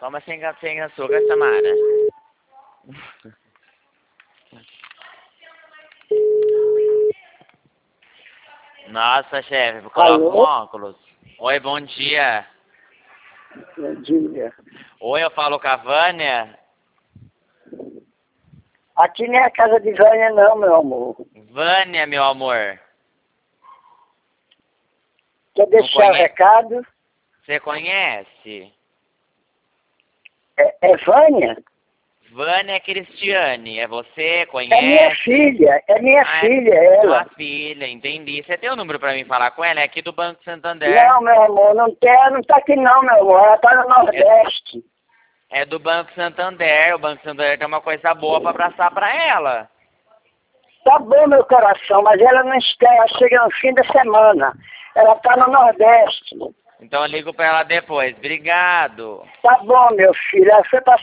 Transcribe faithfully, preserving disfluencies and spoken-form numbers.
Toma sem, sem açúcar, Samara. Nossa, chefe, coloca um óculos. Oi, bom dia. Bom dia. Oi, eu falo com a Vânia. Aqui não é a casa de Vânia não, meu amor. Vânia, meu amor. Quer deixar o recado? Você conhece? É, é Vânia? Vânia Cristiane, é você? Conhece? É minha filha, é minha ah, filha, é ela. sua filha, entendi. Você tem o um número pra mim falar com ela? É aqui do Banco Santander. Não, meu amor, não tem, não tá aqui não, meu amor. Ela tá no Nordeste. É, é do Banco Santander. O Banco Santander tem uma coisa boa pra abraçar pra ela. Tá bom, meu coração, mas ela não está, ela chega no fim da semana. Ela tá no Nordeste. Então eu ligo pra ela depois. Obrigado. Tá bom, meu filho. Ela foi pra